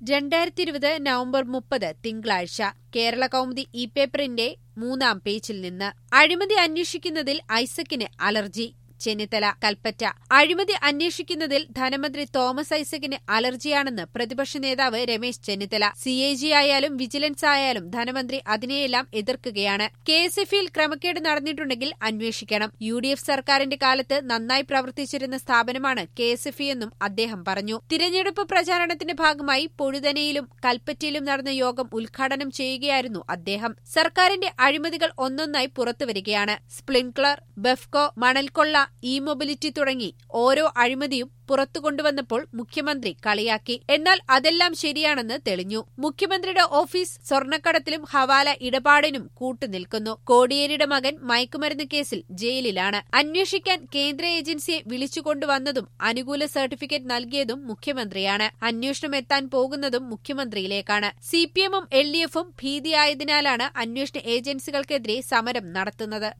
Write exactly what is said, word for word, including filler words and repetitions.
രണ്ടായിരത്തി ഇരുപത് നവംബർ മുപ്പത് തിങ്കളാഴ്ച കേരള കൗമുദി ഇ പേപ്പറിന്റെ മൂന്നാം പേജിൽ നിന്ന് അഴിമതി അന്വേഷിക്കുന്നതിൽ ഐസക്കിന് അലർജി. ചെന്നിത്തല കൽപ്പറ്റ അഴിമതി അന്വേഷിക്കുന്നതിൽ ധനമന്ത്രി തോമസ് ഐസക്കിന് അലർജിയാണെന്ന് പ്രതിപക്ഷ നേതാവ് Ramesh Chennithala. C A G ആയാലും വിജിലൻസ് ആയാലും ധനമന്ത്രി അതിനെയെല്ലാം എതിർക്കുകയാണ്. കെ എസ് എഫ് ഇയിൽ ക്രമക്കേട് നടന്നിട്ടുണ്ടെങ്കിൽ അന്വേഷിക്കണം. യു ഡി എഫ് സർക്കാരിന്റെ കാലത്ത് നന്നായി പ്രവർത്തിച്ചിരുന്ന സ്ഥാപനമാണ് കെ എസ് എഫ് ഇ എന്നും അദ്ദേഹം പറഞ്ഞു. തിരഞ്ഞെടുപ്പ് പ്രചാരണത്തിന്റെ ഭാഗമായി പൊഴുതനയിലും കൽപ്പറ്റയിലും നടന്ന യോഗം ഉദ്ഘാടനം ചെയ്യുകയായിരുന്നു അദ്ദേഹം. സർക്കാരിന്റെ അഴിമതികൾ ഒന്നൊന്നായി പുറത്തുവരികയാണ്. സ്പ്രിൻക്ലർ, ബെഫ്കോ, മണൽക്കൊള്ള, ഇ മൊബിലിറ്റി തുടങ്ങി ഓരോ അഴിമതിയും പുറത്തുകൊണ്ടുവന്നപ്പോൾ മുഖ്യമന്ത്രി കളിയാക്കി. എന്നാൽ അതെല്ലാം ശരിയാണെന്ന് തെളിഞ്ഞു. മുഖ്യമന്ത്രിയുടെ ഓഫീസ് സ്വർണ്ണക്കടത്തിലും ഹവാല ഇടപാടിനും കൂട്ടുനിൽക്കുന്നു. കോടിയേരിയുടെ മകൻ മയക്കുമരുന്ന് കേസിൽ ജയിലിലാണ്. അന്വേഷിക്കാൻ കേന്ദ്ര ഏജൻസിയെ വിളിച്ചുകൊണ്ടുവന്നതും അനുകൂല സർട്ടിഫിക്കറ്റ് നൽകിയതും മുഖ്യമന്ത്രിയാണ്. അന്വേഷണം എത്താൻ പോകുന്നതും മുഖ്യമന്ത്രിയിലേക്കാണ്. സി പി എമ്മും എൽ ഡി എഫും ഭീതിയായതിനാലാണ് അന്വേഷണ ഏജൻസികൾക്കെതിരെ സമരം നടത്തുന്നത്.